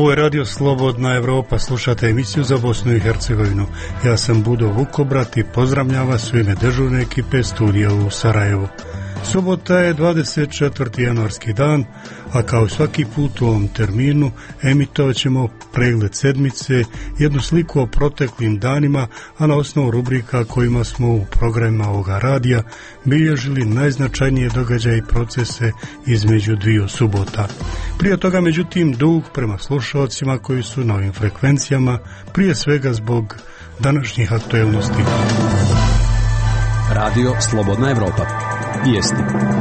Ovo je Radio Slobodna Evropa, slušate emisiju za Bosnu i Hercegovinu. Ja sam Budo Vukobrat i pozdravljam vas u ime dežurne ekipe studija u Sarajevu. Subota je 24. januarski dan, a kao svaki put u ovom terminu emitovat ćemo pregled sedmice, jednu sliku o proteklim danima, a na osnovu rubrika kojima smo u programima ovoga radija bilježili najznačajnije događaje i procese između dviju subota. Prije toga, međutim, dug prema slušalcima koji su na ovim frekvencijama, prije svega zbog današnjih aktuelnosti. Radio Slobodna Evropa. Vijesti.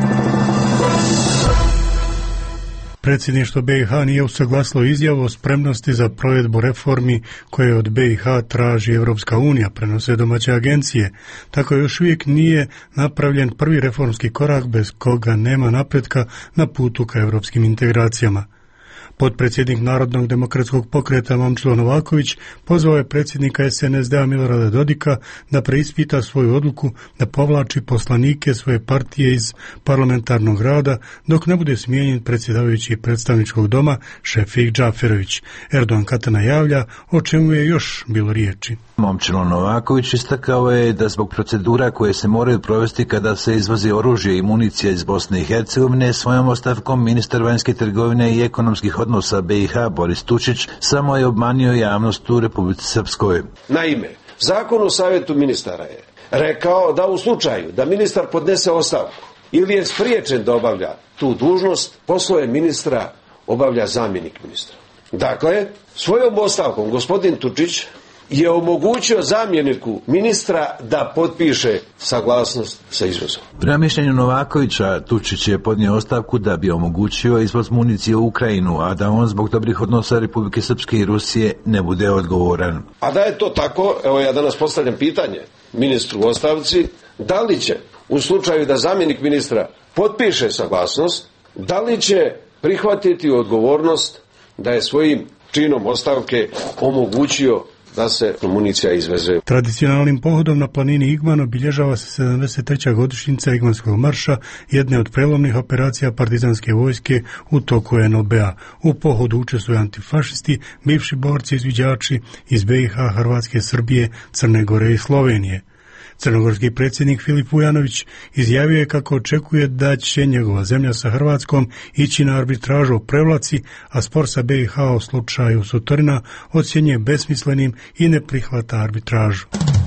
Predsjedništvo BiH nije usaglasilo izjavu o spremnosti za provedbu reformi koje od BiH traži Evropska unija, prenose domaće agencije. Tako još uvijek nije napravljen prvi reformski korak bez koga nema napretka na putu ka evropskim integracijama. Potpredsjednik Narodnog demokratskog pokreta Momčilo Novaković pozvao je predsjednika SNSD-a Milorada Dodika da preispita svoju odluku da povlači poslanike svoje partije iz parlamentarnog rada dok ne bude smijenjen predsjedavajući predstavničkog doma Šefik Džaferović. Erdogan Katana javlja o čemu je još bilo riječi. Momčilo Novaković istakao je da zbog procedura koje se moraju provesti kada se izvozi oružje i municija iz Bosne i Hercegovine, svojom ostavkom ministar vanjske trgovine i ekonomskih odnosa BiH Boris Tučić samo je obmanio javnost u Republici Srpskoj. Naime, Zakon o savjetu ministara je rekao da u slučaju da ministar podnese ostavku ili je spriječen da obavlja tu dužnost, poslove ministra obavlja zamjenik ministra. Dakle, svojom ostavkom gospodin Tučić je omogućio zamjeniku ministra da potpiše saglasnost sa izvozom. Prema mišljenju Novakovića, Tučić je podnio ostavku da bi omogućio izvoz municije u Ukrajinu, a da on zbog dobrih odnosa Republike Srpske i Rusije ne bude odgovoran. A da je to tako, evo ja danas postavljam pitanje ministru u ostavci, da li će u slučaju da zamjenik ministra potpiše saglasnost, da li će prihvatiti odgovornost da je svojim činom ostavke omogućio da se municija izveze. Tradicionalnim pohodom na planini Igman obilježava se 73. godišnjica Igmanskog marša, jedne od prelomnih operacija partizanske vojske u toku NOB-a. U pohodu učestvuju antifašisti, bivši borci, izviđači iz BiH, Hrvatske, Srbije, Crne Gore i Slovenije. Crnogorski predsjednik Filip Vujanović izjavio je kako očekuje da će njegova zemlja sa Hrvatskom ići na arbitražu o Prevlaci, a spor sa BiH u slučaju Sutorina ocjenjuje besmislenim i ne prihvata arbitražu.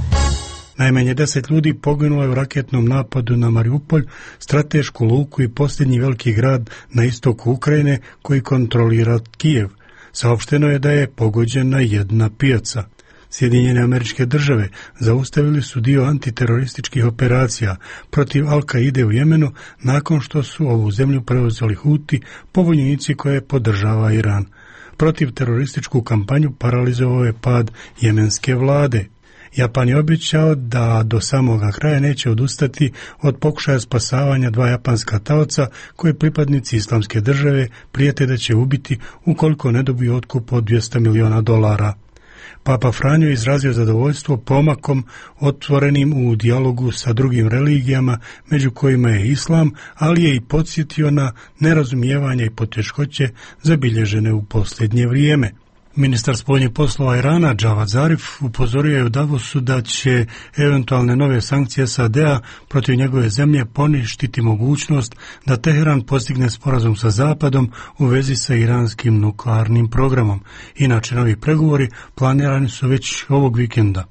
Najmanje 10 ljudi poginulo je u raketnom napadu na Mariupolj, stratešku luku i posljednji veliki grad na istoku Ukrajine koji kontrolira Kijev. Saopšteno je da je pogođena jedna pijaca. Sjedinjene Američke Države zaustavili su dio antiterorističkih operacija protiv Al-Kaide u Jemenu nakon što su ovu zemlju preuzeli Huti, pobunjenici koje podržava Iran. Protiv terorističku kampanju paralizovao je pad jemenske vlade. Japan je obećao da do samoga kraja neće odustati od pokušaja spasavanja dva japanska taoca koje pripadnici Islamske države prijete da će ubiti ukoliko ne dobiju otkup od $200 miliona. Papa Franjo izrazio zadovoljstvo pomakom otvorenim u dijalogu sa drugim religijama, među kojima je islam, ali je i podsjetio na nerazumijevanje i poteškoće zabilježene u posljednje vrijeme. Ministar spoljnih poslova Irana Džavad Zarif upozorio je u Davosu da će eventualne nove sankcije SAD-a protiv njegove zemlje poništiti mogućnost da Teheran postigne sporazum sa Zapadom u vezi sa iranskim nuklearnim programom. Inače, novi pregovori planirani su već ovog vikenda.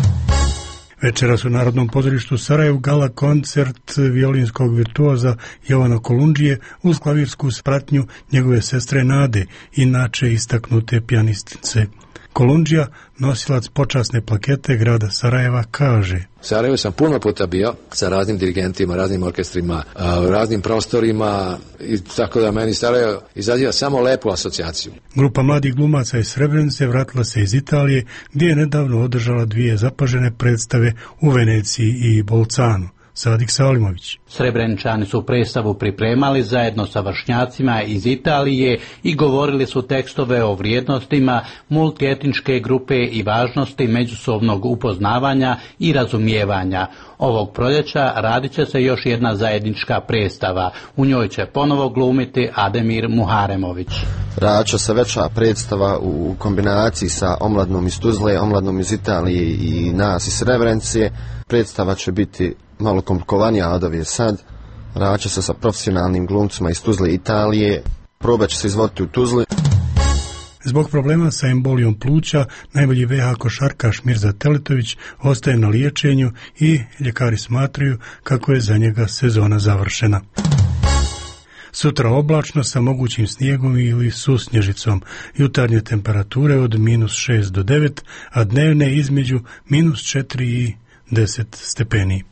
Večeras u Narodnom pozorištu Sarajevu gala koncert violinskog virtuoza Jovana Kolundžije uz klavirsku spratnju njegove sestre Nade, inače istaknute pijanistice. Kolundžija, nosilac počasne plakete grada Sarajeva, kaže: Sarajevo sam puno puta bio sa raznim dirigentima, raznim orkestrima, raznim prostorima i tako da meni Sarajevo izaziva samo lepu asocijaciju. Grupa mladih glumaca iz Srebrenice vratila se iz Italije, gdje je nedavno održala 2 zapažene predstave u Veneciji i Bolcanu. Sadik Salimović. Srebreničani su predstavu pripremali zajedno sa vršnjacima iz Italije i govorili su tekstove o vrijednostima multietničke grupe i važnosti međusobnog upoznavanja i razumijevanja. Ovog proljeća radit će se još jedna zajednička predstava. U njoj će ponovo glumiti Ademir Muharemović. Radit će se veća predstava u kombinaciji sa omladnom iz Tuzle, omladnom iz Italije i nas iz Srebrenice. Predstava će biti malo komplikovanija od ove sad. Radit će se sa profesionalnim glumcima iz Tuzle i Italije. Proba će se izvoditi u Tuzli. Zbog problema sa embolijom pluća, najbolji VH košarkaš Mirza Teletović ostaje na liječenju i ljekari smatraju kako je za njega sezona završena. Sutra oblačno sa mogućim snijegom ili susnježicom, jutarnje temperature od -6 do 9, a dnevne između -4 i 10 stepeni.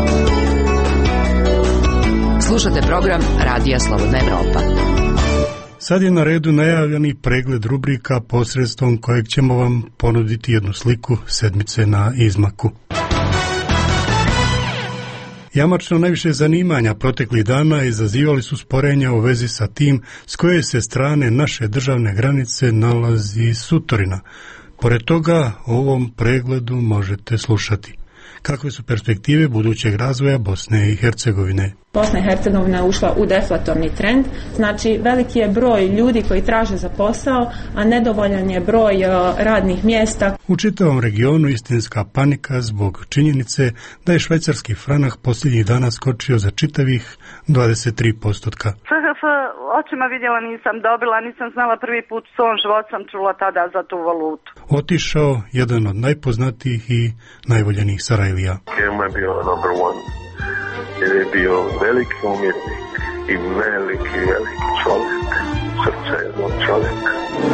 Slušate program Radija Slobodna Evropa. Sad je na redu najavljeni pregled rubrika posredstvom kojeg ćemo vam ponuditi jednu sliku sedmice na izmaku. Jamačno najviše zanimanja proteklih dana izazivali su sporenja u vezi sa tim s koje se strane naše državne granice nalazi Sutorina. Pored toga, o ovom pregledu možete slušati kakve su perspektive budućeg razvoja Bosne i Hercegovine. Bosna i Hercegovina je ušla u deflatorni trend, znači veliki je broj ljudi koji traže za posao, a nedovoljan je broj radnih mjesta. U čitavom regionu istinska panika zbog činjenice da je švajcarski franak posljednjih dana skočio za čitavih 23%. CHF očima vidjela nisam dobila, nisam znala prvi put u svom životu sam čula tada za tu valutu. Otišao jedan od najpoznatijih i najvoljenijih Sarajlija. Kema je bio number one. Jer je bio veliki umjetnik i veliki čovjek, srce jednog čovjeka.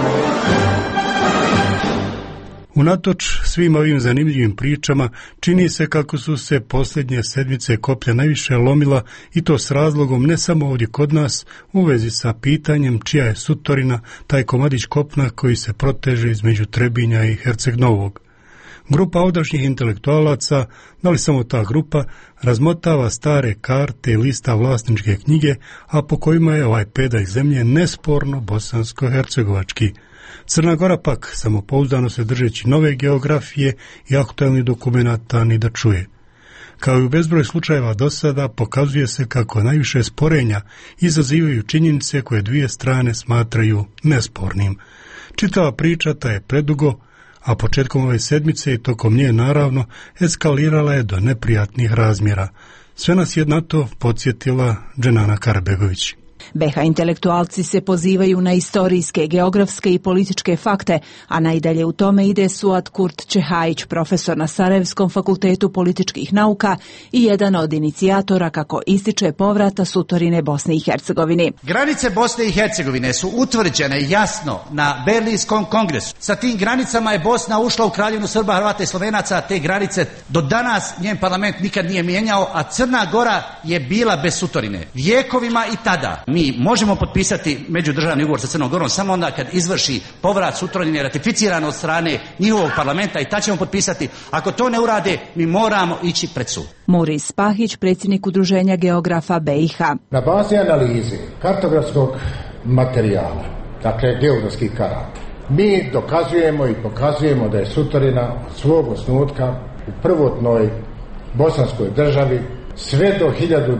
Unatoč svim ovim zanimljivim pričama, čini se kako su se posljednje sedmice koplja najviše lomila i to s razlogom ne samo ovdje kod nas u vezi sa pitanjem čija je Sutorina, taj komadić kopna koji se proteže između Trebinja i Herceg Novog. Grupa ovdašnjih intelektualaca, da li samo ta grupa, razmotava stare karte i lista vlasničke knjige, a po kojima je ovaj pedalj zemlje nesporno bosansko-hercegovački. Crna Gora pak, samopouzdano se držeći nove geografije i aktualnih dokumenata ni da čuje. Kao i u bezbroj slučajeva do sada, pokazuje se kako najviše sporenja izazivaju činjenice koje dvije strane smatraju nespornim. Čitava priča ta je predugo, a početkom ove sedmice i tokom nje naravno eskalirala je do neprijatnih razmjera. Sve nas je na to podsjetila Dženana Karabegović. BiH intelektualci se pozivaju na istorijske, geografske i političke fakte, a najdalje u tome ide Suad Kurt Čehajić, profesor na Sarajevskom fakultetu političkih nauka i jedan od inicijatora, kako ističe, povrata Sutorine Bosne i Hercegovine. Granice Bosne i Hercegovine su utvrđene jasno na Berlinskom kongresu. Sa tim granicama je Bosna ušla u Kraljevinu Srba, Hrvata i Slovenaca, te granice do danas njen parlament nikad nije mijenjao, a Crna Gora je bila bez Sutorine. Vjekovima i tada mi možemo potpisati međudržavni ugovor sa Crnom Gorom samo onda kad izvrši povrat Sutorine ratificiran od strane njihovog parlamenta i tad ćemo potpisati. Ako to ne urade, mi moramo ići pred sud. Muris Pahić, predsjednik Udruženja geografa BiH. Na bazi analize kartografskog materijala, dakle geografskih karata, mi dokazujemo i pokazujemo da je Sutorina od svog osnutka u prvotnoj bosanskoj državi sve do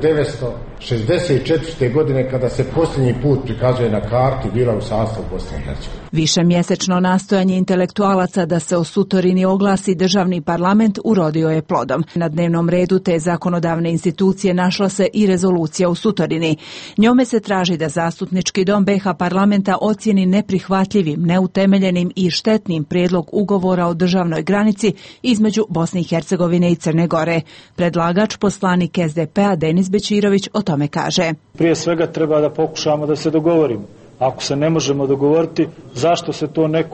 1964. godine, kada se posljednji put prikazuje na karti, bila u sastavu Bosne i Hercegovine. Višemjesečno nastojanje intelektualaca da se o Sutorini oglasi državni parlament urodio je plodom. Na dnevnom redu te zakonodavne institucije našla se i rezolucija u Sutorini. Njome se traži da zastupnički dom BiH parlamenta ocijeni neprihvatljivim, neutemeljenim i štetnim prijedlog ugovora o državnoj granici između Bosne i Hercegovine i Crne Gore. Predlagač, poslanik SDP-a Denis Bećirović, o tome kaže. Prije svega treba da pokušamo da se dogovorimo. Ako se ne možemo dogovoriti, zašto se to neko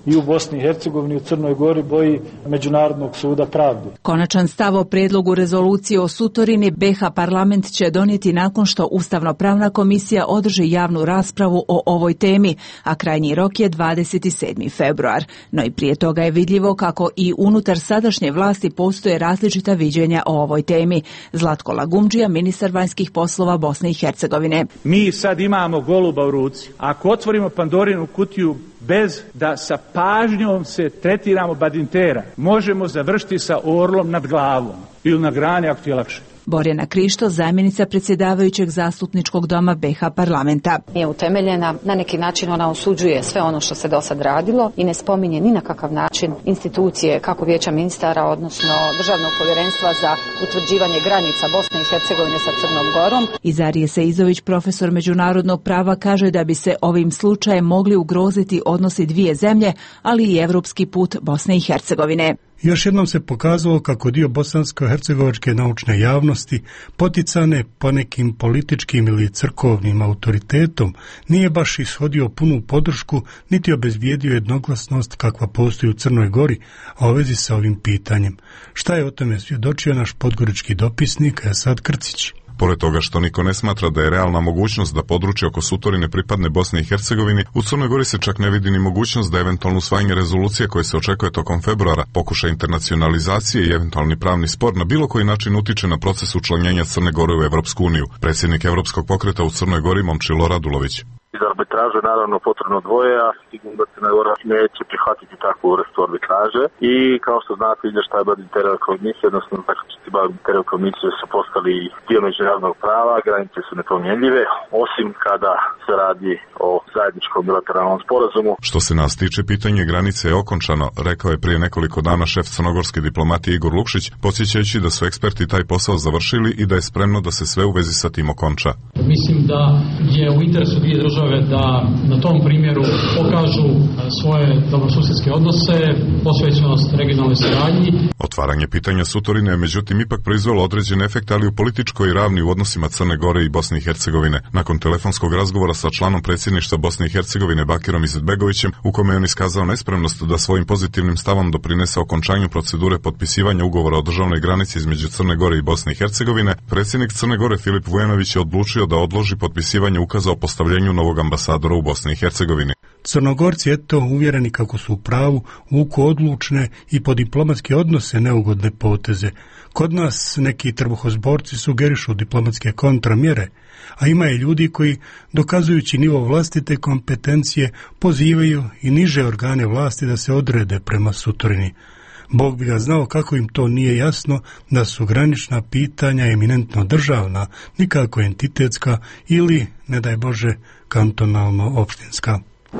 i u Bosni i Hercegovini i u Crnoj Gori boji Međunarodnog suda pravde. Konačan stav o predlogu rezolucije o Sutorini BiH parlament će donijeti nakon što Ustavno-pravna komisija održi javnu raspravu o ovoj temi, a krajnji rok je 27. februar. No i prije toga je vidljivo kako i unutar sadašnje vlasti postoje različita viđenja o ovoj temi. Zlatko Lagumdžija, ministar vanjskih poslova Bosne i Hercegovine. Mi sad imamo goluba u ruci. Ako otvorimo Pandorinu kutiju bez da sa pažnjom se tretiramo badintera, možemo završiti sa orlom nad glavom ili na grani ako ti je lakše. Borjana Krišto, zamjenica predsjedavajućeg zastupničkog doma BiH parlamenta. Nije utemeljena, na neki način ona osuđuje sve ono što se do sad radilo i ne spominje ni na kakav način institucije kako Vijeća ministara, odnosno Državnog povjerenstva za utvrđivanje granica Bosne i Hercegovine sa Crnom Gorom. Izarije Seizović, profesor međunarodnog prava, kaže da bi se ovim slučajem mogli ugroziti odnosi dvije zemlje, ali i evropski put Bosne i Hercegovine. Još jednom se pokazalo kako dio bosansko-hercegovačke naučne javnosti, poticane ponekim političkim ili crkovnim autoritetom, nije baš ishodio punu podršku niti obezbijedio jednoglasnost kakva postoji u Crnoj Gori, a u vezi sa ovim pitanjem. Šta je o tome svjedočio naš podgorički dopisnik Esad Krcić? Pored toga što niko ne smatra da je realna mogućnost da područje oko Sutorine pripadne Bosni i Hercegovini, u Crnoj Gori se čak ne vidi ni mogućnost da eventualno usvajanje rezolucije koje se očekuje tokom februara, pokušaj internacionalizacije i eventualni pravni spor na bilo koji način utiče na proces učlanjenja Crne Gore u Evropsku uniju. Predsjednik Evropskog pokreta u Crnoj Gori Momčilo Radulović. Iz arbitraže naravno potrebno dvoje, a sigurno da Crna Gora neće prihvatiti takvu vrstu arbitraže. I kao što znate, izvještaj Badinterove komisije, odnosno zaključci Badinterove komisije su postali dio međunarodnog prava, granice su nepromjenljive, osim kada se radi o zajedničkom bilateralnom sporazumu. Što se nas tiče, pitanje granice je okončano, rekao je prije nekoliko dana šef crnogorske diplomatije Igor Lukšić, podsjećajući da su eksperti taj posao završili i da je spremno da se sve u vezi sa tim okonča. Mislim da je u interesu dvije države da na tom primjeru pokažu svoje dobrosusjedske odnose, posvećenost regionalnoj saradnji. Otvaranje pitanja Sutorine je međutim ipak proizvelo određen efekt, ali u političkoj ravni u odnosima Crne Gore i Bosne i Hercegovine. Nakon telefonskog razgovora sa članom predsjedništva Bosne i Hercegovine Bakirom Izetbegovićem, u kome je on iskazao nespremnost da svojim pozitivnim stavom doprinese okončanju procedure potpisivanja ugovora o državnoj granici između Crne Gore i Bosne i Hercegovine, predsjednik Crne Gore Filip Vujanović je odlučio da odloži potpisivanje ukaza o postavljenju novog ambasadora u Bosni i Hercegovini. Crnogorci, eto, uvjereni kako su u pravu, vuku odlučne i po diplomatske odnose neugodne poteze. Kod nas neki trbuhozborci sugerišu diplomatske kontramjere, a ima i ljudi koji, dokazujući nivo vlastite kompetencije, pozivaju i niže organe vlasti da se odrede prema Sutorini. Bog bi ga znao kako im to nije jasno da su granična pitanja eminentno državna, nikako entitetska ili, ne daj Bože, kantonalno-opštinska.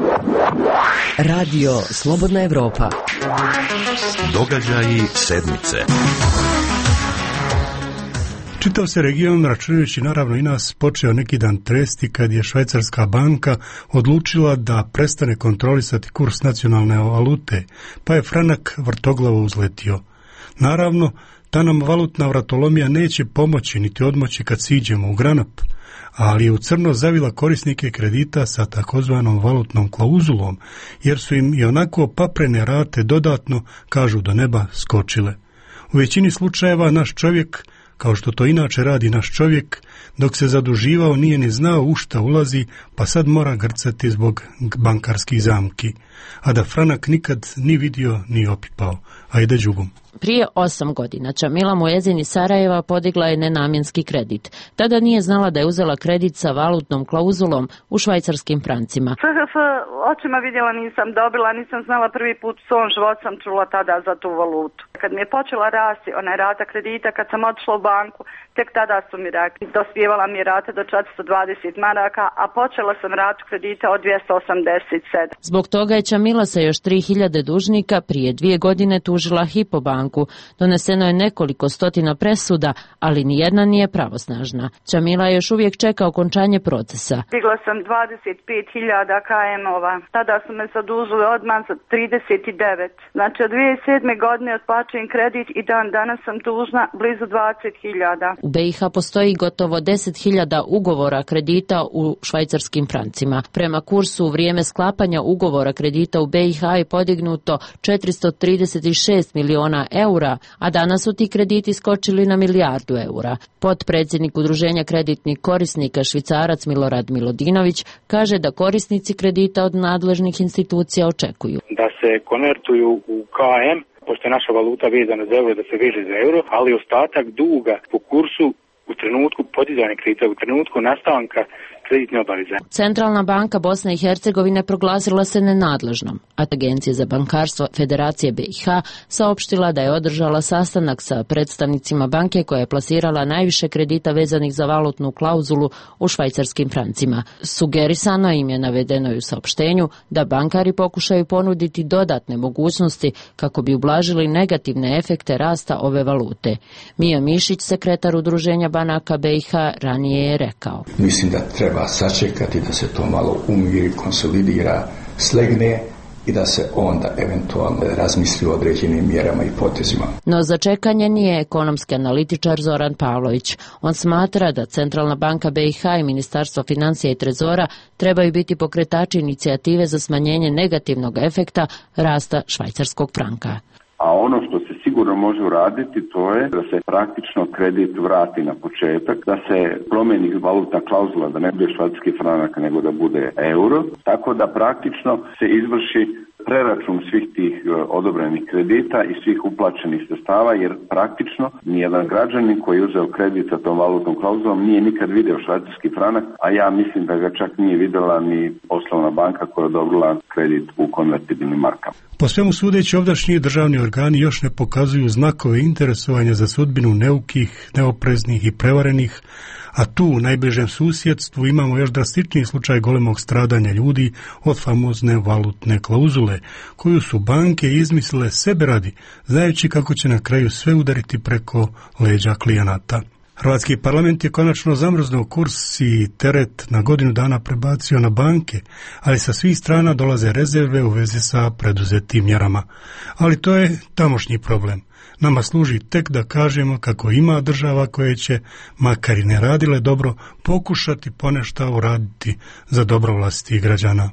Radio Slobodna Evropa. Događaji sedmice. Čitav se region, računajući naravno i nas, počeo neki dan tresti kad je švajcarska banka odlučila da prestane kontrolisati kurs nacionalne valute, pa je franak vrtoglavo uzletio. Naravno, ta nam valutna vratolomija neće pomoći niti odmoći kad siđemo u granap, ali je u crno zavila korisnike kredita sa takozvanom valutnom klauzulom, jer su im i onako paprene rate dodatno, kažu do neba, skočile. U većini slučajeva naš čovjek, kao što to inače radi naš čovjek, dok se zaduživao nije ni znao u šta ulazi, pa sad mora grcati zbog bankarskih zamki, a da franak nikad ni vidio ni opipao. Ajde đugum. Prije 8 godina Čamila Muezin iz Sarajeva podigla je nenamjenski kredit. Tada nije znala da je uzela kredit sa valutnom klauzulom u švajcarskim francima. CHF očima vidjela nisam dobila, nisam znala prvi put u svom životu sam čula tada za tu valutu. Kad mi je počela rasti ona rata kredita, kad sam otišla u banku, tek tada su mi rekli, dospjevala mi je rata do 420 maraka, a počela sam ratu kredita od 287. Zbog toga je Čamila sa još 3000 dužnika prije 2 godine tužila Hypo banku banku. Doneseno je nekoliko stotina presuda, ali nijedna nije pravosnažna. Čamila još uvijek čeka okončanje procesa. Digla sam 25.000 KM-ova. Tada su me zadužili odmah za 39. Znači od 2007. godine otplaćujem kredit i dan danas sam dužna blizu 20.000. U BiH postoji gotovo 10.000 ugovora kredita u švajcarskim francima. Prema kursu u vrijeme sklapanja ugovora kredita u BiH je podignuto 436 miliona eura, a danas su ti krediti skočili na milijardu eura. Potpredsjednik Udruženja kreditnih korisnika Švicarac Milorad Milodinović kaže da korisnici kredita od nadležnih institucija očekuju da se konvertuju u KM, pošto je naša valuta vezana za euro, da se veže za euro, ali ostatak duga po kursu u trenutku podizanja kredita, u trenutku nastanka kreditne obaveze. Centralna banka Bosne i Hercegovine proglasila se nenadležnom, a Agencija za bankarstvo Federacije BiH saopštila da je održala sastanak sa predstavnicima banke koja je plasirala najviše kredita vezanih za valutnu klauzulu u švajcarskim francima. Sugerisano im je navedeno u saopštenju da bankari pokušaju ponuditi dodatne mogućnosti kako bi ublažili negativne efekte rasta ove valute. Mija Mišić, sekretar Udruženja banaka BiH, ranije je rekao: Mislim da treba sačekati da se to malo umiri, konsolidira, slegne i da se onda eventualno razmisli o određenim mjerama i potezima. No za čekanje nije ekonomski analitičar Zoran Pavlović. On smatra da Centralna banka BiH i Ministarstvo financija i trezora trebaju biti pokretači inicijative za smanjenje negativnog efekta rasta švajcarskog franka. A ono što se sigurno može uraditi, to je da se praktično kredit vrati na početak, da se promijeni valutna klauzula, da ne bude švajcarski franak nego da bude euro, tako da praktično se izvrši preračun svih tih odobrenih kredita i svih uplaćenih sredstava, jer praktično nijedan građanin koji je uzeo kredit sa tom valutnom klauzulom nije nikad vidio švajcarski franak, a ja mislim da ga čak nije vidjela ni poslovna banka koja je odobrila kredit u konvertibilnim markama. Po svemu sudeći, ovdašnji državni organi još ne pokazuju znakove interesovanja za sudbinu neukih, neopreznih i prevarenih, a tu u najbližem susjedstvu imamo još drastičniji slučaj golemog stradanja ljudi od famozne valutne klauzule, koju su banke izmislile sebe radi, znajući kako će na kraju sve udariti preko leđa klijenata. Hrvatski parlament je konačno zamrznuo kurs i teret na godinu dana prebacio na banke, ali sa svih strana dolaze rezerve u vezi sa preduzetim mjerama. Ali to je tamošnji problem. Nama služi tek da kažemo kako ima država koje će, makar i ne radile dobro, pokušati ponešto uraditi za dobro vlastitih građana.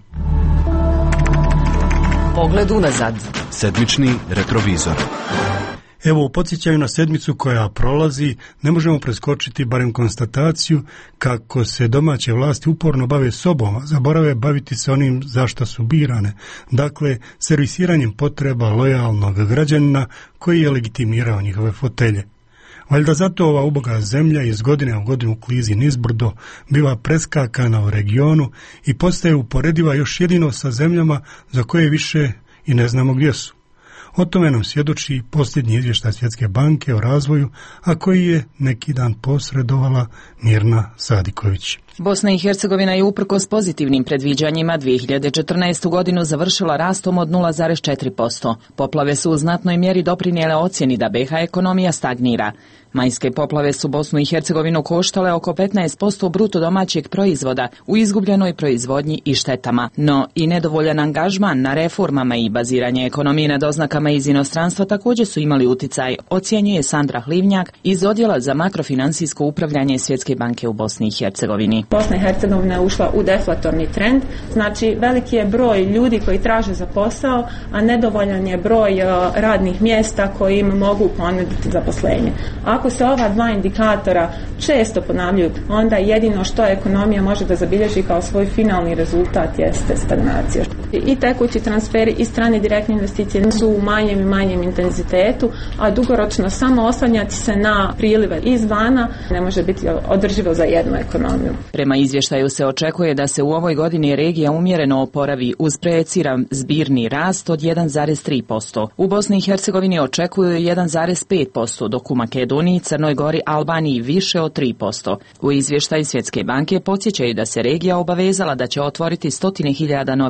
Pogled unazad. Sedmični retrovizor. Evo, u podsjećaju na sedmicu koja prolazi, ne možemo preskočiti barem konstataciju kako se domaće vlasti uporno bave sobom, a zaborave baviti se onim za šta su birane, dakle, servisiranjem potreba lojalnog građanina koji je legitimirao njihove fotelje. Valjda zato ova uboga zemlja iz godine u godinu klizi nizbrdo, biva preskakana u regionu i postaje uporediva još jedino sa zemljama za koje više i ne znamo gdje su. O tome nam svjedoči posljednji izvještaj Svjetske banke o razvoju, a koji je neki dan posredovala Mirna Sadiković. Bosna i Hercegovina je uprkos pozitivnim predviđanjima 2014. godinu završila rastom od 0,4%. Poplave su u znatnoj mjeri doprinijele ocjeni da BiH ekonomija stagnira. Majske poplave su Bosnu i Hercegovinu koštale oko 15% bruto domaćeg proizvoda u izgubljenoj proizvodnji i štetama. No i nedovoljan angažman na reformama i baziranje ekonomije na doznakama iz inostranstva također su imali uticaj, ocjenjuje Sandra Hlivnjak iz Odjela za makrofinансijsko upravljanje Svjetske banke u Bosni i Hercegovini. Bosna i Hercegovina je ušla u deflatorni trend, znači veliki je broj ljudi koji traže za posao, a nedovoljan je broj radnih mjesta koji im mogu ponuditi zaposlenje. Ako se ova dva indikatora često ponavljaju, onda jedino što ekonomija može da zabilježi kao svoj finalni rezultat jeste stagnacija. I tekući transferi i strane direktne investicije su u manjem i manjem intenzitetu, a dugoročno samo oslanjati se na prilive izvana ne može biti održivo za jednu ekonomiju. Prema izvještaju se očekuje da se u ovoj godini regija umjereno oporavi uz projeciran zbirni rast od 1,3%. U Bosni i Hercegovini očekuju 1,5%, dok u Makedoniji, Crnoj Gori, Albaniji više od 3%. U izvještaju Svjetske banke podsjećaju da se regija obavezala da će otvoriti 100.000 novih radnih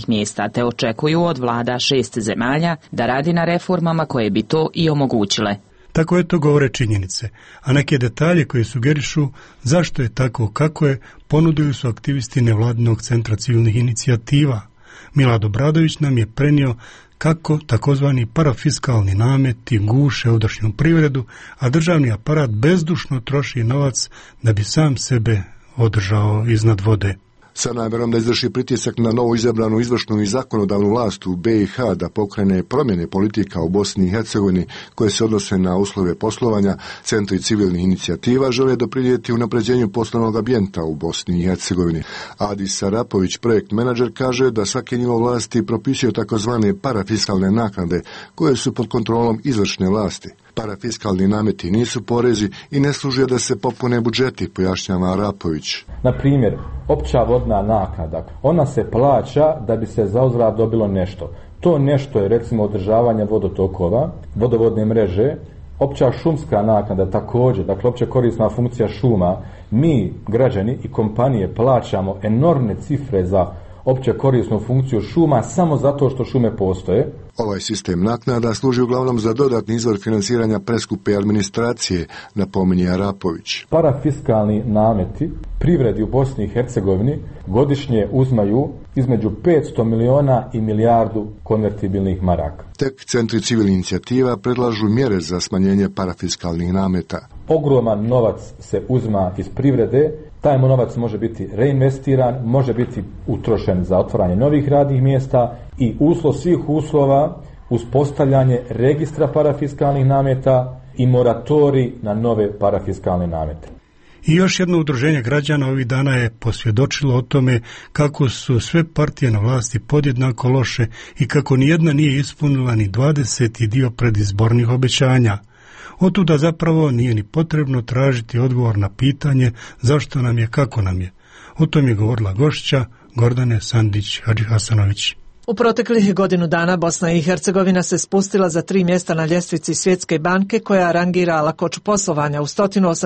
radnih mjesta, te očekuju od vlada 6 zemalja da radi na reformama koje bi to i omogućile. Tako je to govore činjenice, a neke detalje koje sugerišu zašto je tako kako je, ponudili su aktivisti nevladinog centra civilnih inicijativa. Milad Obradović nam je prenio kako takozvani parafiskalni nameti guše ovdašnju privredu, a državni aparat bezdušno troši novac da bi sam sebe održao iznad vode. Sa namjerom da izvrši pritisak na novo izabranu izvršnu i zakonodavnu vlast u BiH da pokrene promjene politika u Bosni i Hercegovini koje se odnose na uslove poslovanja, centri civilnih inicijativa žele doprinijeti unapređenju poslovnog ambijenta u Bosni i Hercegovini. Adis Sarapović, projekt menadžer, kaže da svaki nivo vlasti propisuje takozvane parafiskalne naknade koje su pod kontrolom izvršne vlasti. Parafiskalni nameti nisu porezi i ne služe da se popune budžeti, pojašnjava Arapović. Na primjer, opća vodna naknada, ona se plaća da bi se zauzvrat dobilo nešto. To nešto je recimo održavanje vodotokova, vodovodne mreže, opća šumska naknada također, dakle opća korisna funkcija šuma. Mi, građani i kompanije, plaćamo enormne cifre za opće korisnu funkciju šuma samo zato što šume postoje. Ovaj sistem naknada služi uglavnom za dodatni izvor financiranja preskupe administracije, napominje Arapović. Parafiskalni nameti privredi u Bosni i Hercegovini godišnje uzmaju između 500 miliona i milijardu konvertibilnih maraka. Tek centri civilnih inicijativa predlažu mjere za smanjenje parafiskalnih nameta. Ogroman novac se uzma iz privrede, taj novac može biti reinvestiran, može biti utrošen za otvaranje novih radnih mjesta i uslov svih uslova uspostavljanje registra parafiskalnih nameta i moratorij na nove parafiskalne namete. I još jedno udruženje građana ovih dana je posvjedočilo o tome kako su sve partije na vlasti podjednako loše i kako nijedna nije ispunila ni 20. dio predizbornih obećanja. Otuda zapravo nije ni potrebno tražiti odgovor na pitanje zašto nam je, kako nam je. O tom je govorila gošća Gordane Sandić Hadžihasanović. U proteklih godinu dana Bosna i Hercegovina se spustila za 3 mjesta na ljestvici Svjetske banke koja rangira lakoću poslovanja u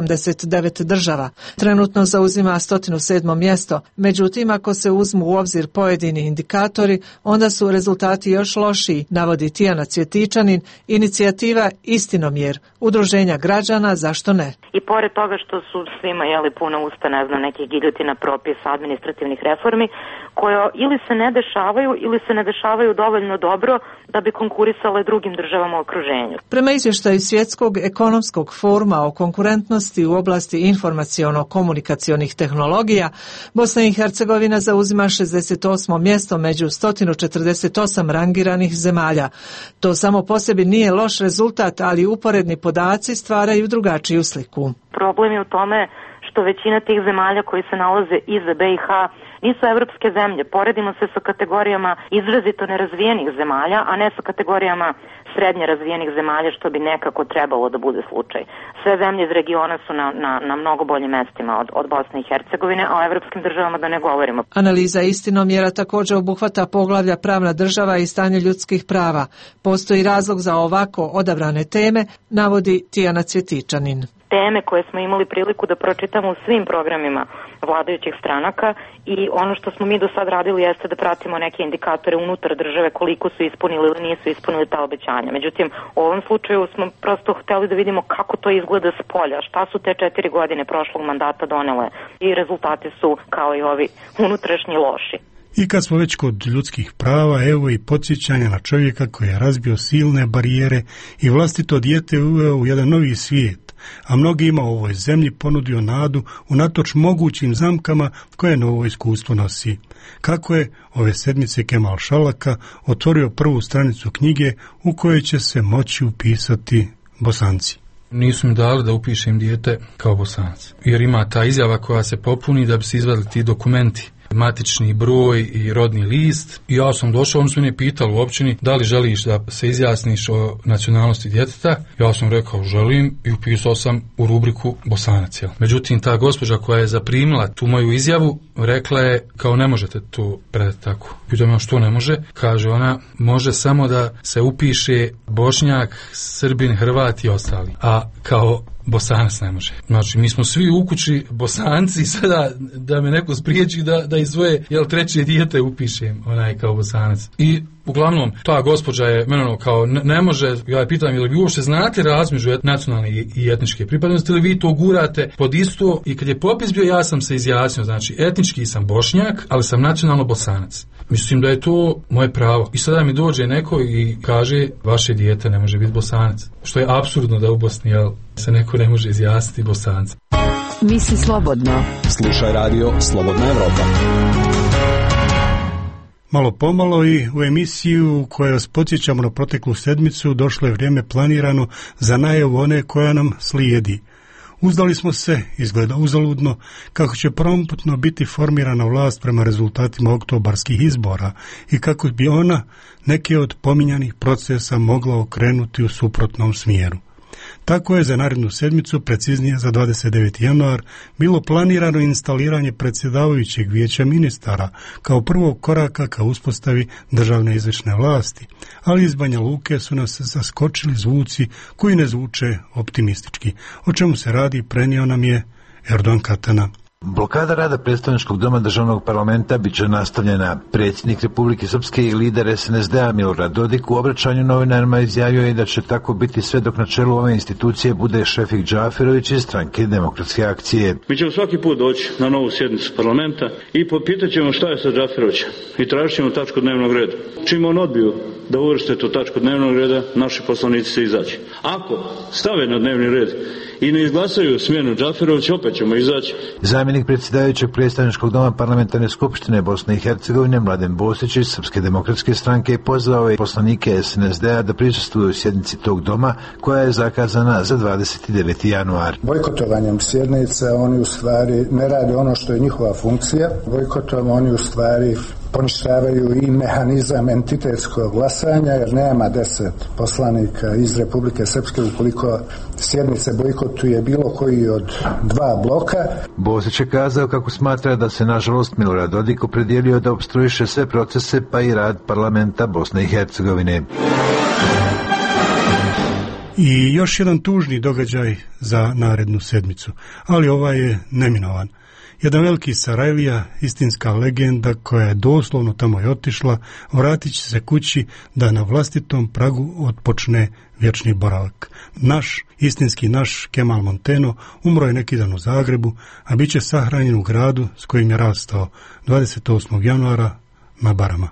189 država. Trenutno zauzima 107. mjesto, međutim ako se uzmu u obzir pojedini indikatori, onda su rezultati još lošiji, navodi Tijana Cvjetičanin, inicijativa Istinomjer, udruženja građana Zašto ne. I pored toga što su svima puna usta, nekih giljotina, propisa, administrativnih reformi, koje ili se ne dešavaju ili se ne dešavaju dovoljno dobro da bi konkurisale drugim državama u okruženju. Prema izvještaju Svjetskog ekonomskog foruma o konkurentnosti u oblasti informaciono-komunikacionih tehnologija, Bosna i Hercegovina zauzima 68. mjesto među 148 rangiranih zemalja. To samo po sebi nije loš rezultat, ali uporedni podaci stvaraju drugačiju sliku. Problem je u tome što većina tih zemalja koji se nalaze iza BiH nisu evropske zemlje. Poredimo se sa kategorijama izrazito nerazvijenih zemalja, a ne sa kategorijama srednje razvijenih zemalja, što bi nekako trebalo da bude slučaj. Sve zemlje iz regiona su na mnogo boljim mestima od Bosne i Hercegovine, a o evropskim državama da ne govorimo. Analiza Istinomjera također obuhvata poglavlja pravna država i stanje ljudskih prava. Postoji razlog za ovako odabrane teme, navodi Tijana Cvjetičanin. Teme koje smo imali priliku da pročitamo u svim programima vladajućih stranaka i ono što smo mi do sad radili jeste da pratimo neke indikatore unutar države koliko su ispunili ili nisu ispunili ta obećanja. Međutim, u ovom slučaju smo prosto hteli da vidimo kako to izgleda s polja, šta su te 4 godine prošlog mandata donele i rezultati su kao i ovi unutrašnji loši. I kad smo već kod ljudskih prava, evo i podsjećanja na čovjeka koji je razbio silne barijere i vlastito dijete uveo u jedan novi svijet, a mnogima u ovoj zemlji ponudio nadu unatoč mogućim zamkama koje novo iskustvo nosi. Kako je ove sedmice Kemal Šalaka otvorio prvu stranicu knjige u kojoj će se moći upisati Bosanci. Nisu mi dali da upišem dijete kao Bosanac, jer ima ta izjava koja se popuni da bi se izvadili ti dokumenti, matični broj i rodni list. I ja sam došao, oni su mene pitali u općini da li želiš da se izjasniš o nacionalnosti djeteta. Ja sam rekao želim i upisao sam u rubriku Bosanac. Međutim, ta gospođa koja je zaprimila tu moju izjavu rekla je kao ne možete to predati tako. Pitam ja što ne može? Kaže ona može samo da se upiše Bošnjak, Srbin, Hrvat i ostali. A kao Bosanac ne može. Znači, mi smo svi u kući Bosanci, sada da me neko spriječi da izdvoje, treće dijete upišem, kao Bosanac. I uglavnom, ta gospođa je meni kao ne može, ja je pitam, ili vi uopšte znate razmeđu nacionalne i etničke pripadnosti, ili vi to gurate pod isto, i kad je popis bio, ja sam se izjasnio, znači etnički sam Bošnjak, ali sam nacionalno Bosanac. Mislim da je to moje pravo. I sada mi dođe neko i kaže, vaše dijete ne može biti Bosanac. Što je apsurdno da u Bosni se neko ne može izjasniti Bosanac. Misli slobodno. Slušaj radio Slobodna Evropa. Malo pomalo i u emisiju koju vas podsjećamo na proteklu sedmicu došlo je vrijeme planirano za najavu one koja nam slijedi. Uzdali smo se, izgleda uzaludno, kako će promptno biti formirana vlast prema rezultatima oktobarskih izbora i kako bi ona neke od pominjanih procesa mogla okrenuti u suprotnom smjeru. Tako je za narednu sedmicu, preciznije za 29. januar, bilo planirano instaliranje predsjedavajućeg vijeća ministara kao prvog koraka ka uspostavi državne izvršne vlasti, ali iz Banja Luke su nas zaskočili zvuci koji ne zvuče optimistički. O čemu se radi, prenio nam je Erdogan Katana. Blokada rada predstavničkog doma državnog parlamenta bit će nastavljena. Predsjednik Republike Srpske i lider SNSD-a Milorad Dodik u obraćanju novinarima izjavio je da će tako biti sve dok na čelu ove institucije bude Šefik Džaferović iz stranke Demokratske akcije. Mi ćemo svaki put doći na novu sjednicu parlamenta i popitat ćemo šta je sa Džaferovićem i tražit ćemo tačku dnevnog reda. Čim on odbiju da uvrste tu tačku dnevnog reda, naši poslanici se izaći. Ako stave na dnevni red i ne izglasaju smjenu Džaferovića, opet ćemo izaći. Zamjenik predsjedavajućeg predstavničkog doma parlamentarne skupštine Bosne i Hercegovine Mladen Bosić iz Srpske demokratske stranke pozvao je poslanike SNSD-a da prisustvuju sjednici tog doma koja je zakazana za 29. januar. Bojkotovanjem sjednice oni u stvari ne rade ono što je njihova funkcija. Bojkotom oni u stvari poništavaju i mehanizam entitetskog glasanja, jer nema 10 poslanika iz Republike Srpske ukoliko sjednice bojkotuje bilo koji od dva bloka. Bosić je kazao kako smatra da se nažalost Milorad Dodik opredijelio da opstruiše sve procese pa i rad parlamenta Bosne i Hercegovine. I još jedan tužni događaj za narednu sedmicu, ali ovaj je neminovan. Jedan veliki Sarajlija, istinska legenda koja je doslovno tamo i otišla, vratit će se kući da na vlastitom pragu otpočne vječni boravak. Istinski naš Kemal Monteno umro je neki dan u Zagrebu, a bit će sahranjen u gradu s kojim je rastao 28. januara na Barama.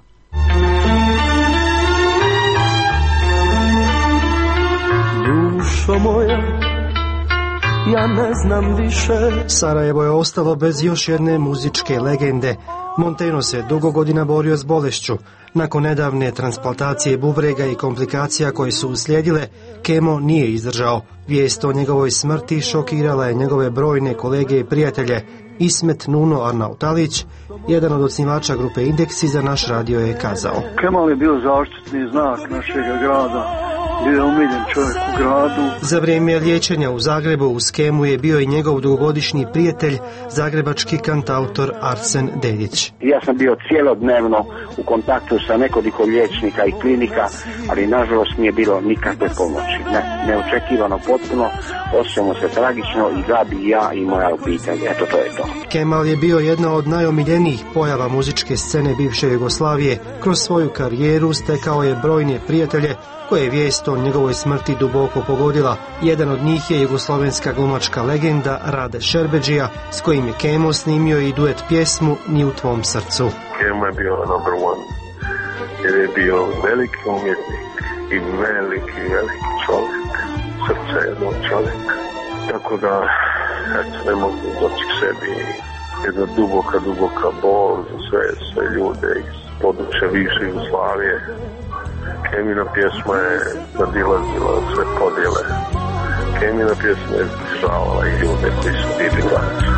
Dušo moja, ja ne znam više. Sarajevo je ostalo bez još jedne muzičke legende. Monteno se dugo godina borio s bolešću. Nakon nedavne transplantacije bubrega i komplikacija koje su uslijedile, Kemo nije izdržao. Vijest o njegovoj smrti šokirala je njegove brojne kolege i prijatelje. Ismet Nuno Arnautalić, jedan od osnivača grupe Indeksi, za naš radio je kazao: Kemal je bio zaštitni znak našega grada. Bio je omiljen čovjek u gradu. Za vrijeme liječenja u Zagrebu uz Kemu je bio i njegov dugogodišnji prijatelj, zagrebački kantautor Arsen Dedić. Ja sam bio cijelodnevno u kontaktu sa nekoliko liječnika i klinika, ali nažalost nije bilo nikakve pomoći. Neočekivano potpuno, osjećamo se tragično i Gabi i ja i moja obitelj. Eto, to je to. Kemal je bio jedna od najomiljenijih pojava muzičke scene bivše Jugoslavije. Kroz svoju karijeru stekao je brojne prijatelje koje je vijest o njegovoj smrti duboko pogodila. Jedan od njih je jugoslovenska glumačka legenda Rade Šerbedžija, s kojim je Kemo snimio i duet pjesmu Ni u tvom srcu. Kemo je bio number one, jer je bio veliki umjetnik i veliki čovjek, srce jednog čovjeka. Tako da, ne mogu doći k sebi, jedna duboka bol za sve ljude iz područja bivše Jugoslavije. Kemina pjesma je nadilazila sve podjele. Kemina pjesma je zbližavala i ljude koji su bili glas.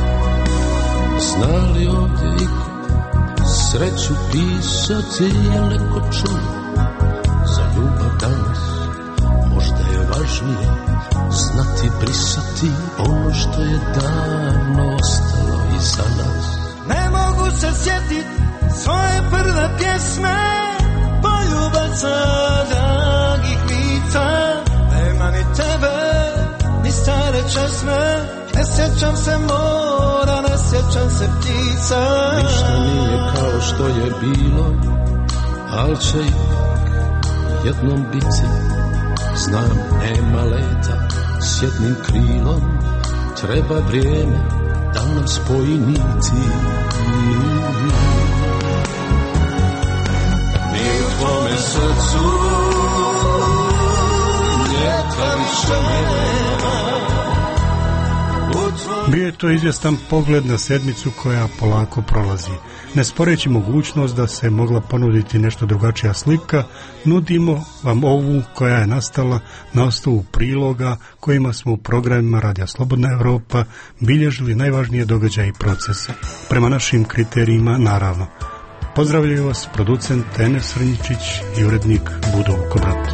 Zna li ovdje iko sreću pisati, je neko čuo za ljubav danas? Možda je važnije znati brisati ono što je davno ostalo iza nas. Ne mogu se sjetit svoje prve pjesme, poljubaca dragih lica. Nema ni tebe, ni stare sjećam se mora, ne sjećam se ptica. Ništa nije kao što je bilo, al će jednom biti. Znam, nema leta s jednim krilom, treba vrijeme da nam spoji niti. Mi u tvome srcu ljeta više nema. Bio je to izvjestan pogled na sedmicu koja polako prolazi. Ne sporeći mogućnost da se mogla ponuditi nešto drugačija slika, nudimo vam ovu koja je nastala na osnovu priloga kojima smo u programima Radija Slobodna Evropa bilježili najvažnije događaje i procese. Prema našim kriterijima, naravno. Pozdravljaju vas producent Enes Srnjičić i urednik Budo Vukobrata.